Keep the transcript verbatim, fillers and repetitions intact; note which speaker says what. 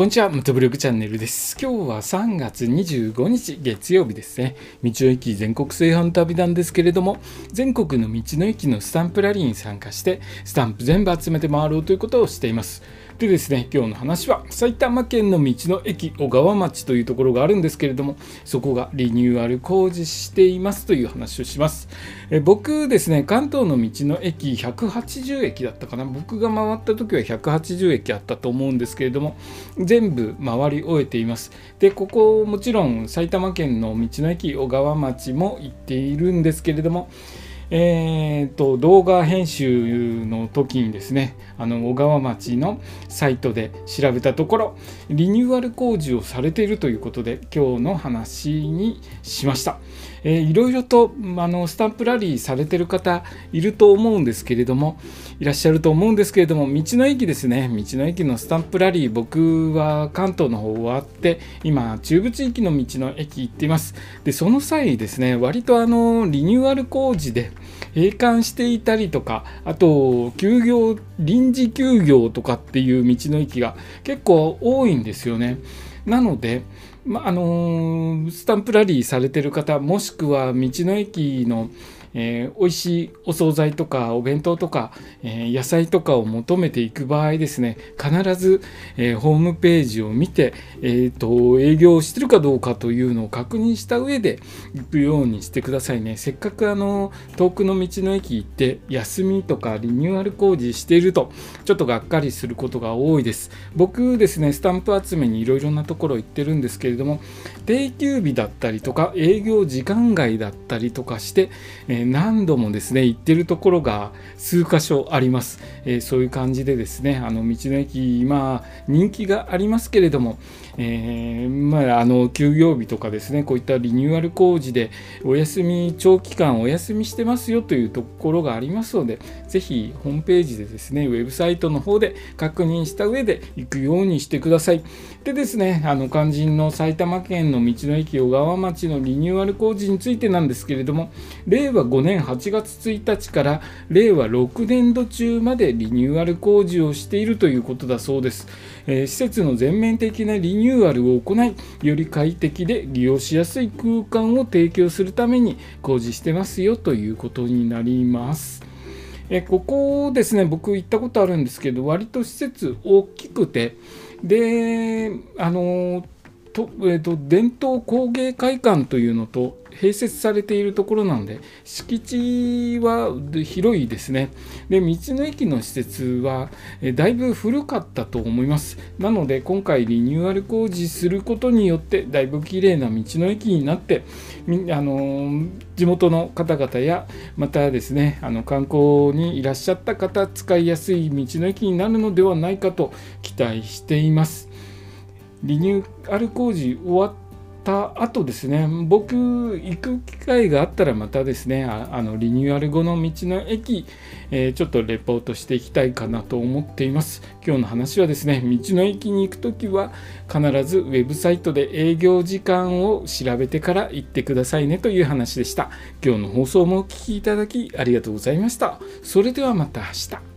Speaker 1: こんにちは、ムトブログチャンネルです。今日はさんがつにじゅうごにち月曜日ですね。道の駅全国製販旅なんですけれども、全国の道の駅のスタンプラリーに参加して、スタンプ全部集めて回ろうということをしています。でですね、今日の話は埼玉県の道の駅小川町というところがあるんですけれども、そこがリニューアル工事していますという話をします。え僕ですね、関東の道の駅ひゃくはちじゅうえきだったかな。僕が回った時はひゃくはちじゅうえきあったと思うんですけれども、全部回り終えています。で、ここもちろん埼玉県の道の駅小川町も行っているんですけれども、えー、と動画編集の時にですね、あの小川町のサイトで調べたところリニューアル工事をされているということで、今日の話にしました。えー、いろいろとあのスタンプラリーされている方いると思うんですけれどもいらっしゃると思うんですけれども、道の駅ですね、道の駅のスタンプラリー、僕は関東の方終わって今中部地域の道の駅行っています。でその際ですね、割とあのリニューアル工事で閉館していたりとか、あと休業、臨時休業とかっていう道の駅が結構多いんですよね。なので、まあのー、スタンプラリーされてる方、もしくは道の駅のえー、美味しいお惣菜とかお弁当とか、えー、野菜とかを求めていく場合ですね、必ず、えー、ホームページを見て、えーと、営業してるかどうかというのを確認した上で行くようにしてくださいね。せっかくあの遠くの道の駅行って休みとかリニューアル工事しているとちょっとがっかりすることが多いです。僕ですね、スタンプ集めにいろいろなところ行ってるんですけれども、定休日だったりとか営業時間外だったりとかして、えー何度もですね行ってるところが数箇所あります。えー、そういう感じでですね、あの道の駅今人気がありますけれども、えーまあ、あの休業日とかですね、こういったリニューアル工事でお休み長期間お休みしてますよというところがありますので、ぜひホームページでですねウェブサイトの方で確認した上で行くようにしてください。でですね、あの肝心の埼玉県の道の駅小川町のリニューアル工事についてなんですけれども、令和ごねんはちがつついたちから令和ろくねんど中までリニューアル工事をしているということだそうです。えー、施設の全面的なリニューアルを行い、より快適で利用しやすい空間を提供するために工事してますよということになります。えここですね、僕行ったことあるんですけど、割と施設大きくて、であのとえー、と伝統工芸会館というのと併設されているところなので、敷地は広いですね。で道の駅の施設はえだいぶ古かったと思います。なので今回リニューアル工事することによってだいぶ綺麗な道の駅になって、あの地元の方々やまたですね、あの観光にいらっしゃった方使いやすい道の駅になるのではないかと期待しています。リニューアル工事終わった後ですね、僕行く機会があったらまたですね、ああのリニューアル後の道の駅、えー、ちょっとレポートしていきたいかなと思っています。今日の話はですね、道の駅に行くときは必ずウェブサイトで営業時間を調べてから行ってくださいねという話でした。今日の放送もお聞きいただきありがとうございました。それではまた明日。